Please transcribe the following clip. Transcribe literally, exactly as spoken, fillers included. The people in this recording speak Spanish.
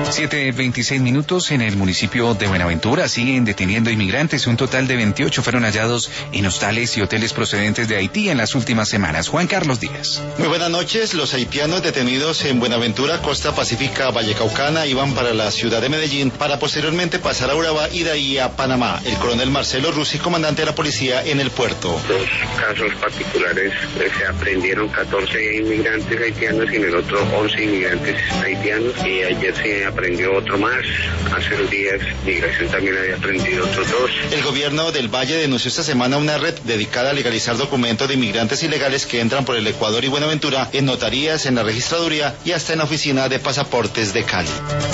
siete veintiséis minutos. En el municipio de Buenaventura siguen deteniendo inmigrantes. Un total de veintiocho fueron hallados en hostales y hoteles procedentes de Haití en las últimas semanas. Juan Carlos Díaz. Muy buenas noches. Los haitianos detenidos en Buenaventura, costa pacífica vallecaucana, iban para la ciudad de Medellín para posteriormente pasar a Urabá y de ahí a Panamá. El coronel Marcelo Rusi, comandante de la policía en el puerto. Dos casos particulares, eh, se aprendieron catorce inmigrantes haitianos y en el otro once inmigrantes haitianos, y ayer se aprendió otro más. Hace dos días Migración también había aprendido otros dos. El gobierno del Valle denunció esta semana una red dedicada a legalizar documentos de inmigrantes ilegales que entran por el Ecuador y Buenaventura en notarías, en la registraduría y hasta en la oficina de pasaportes de Cali.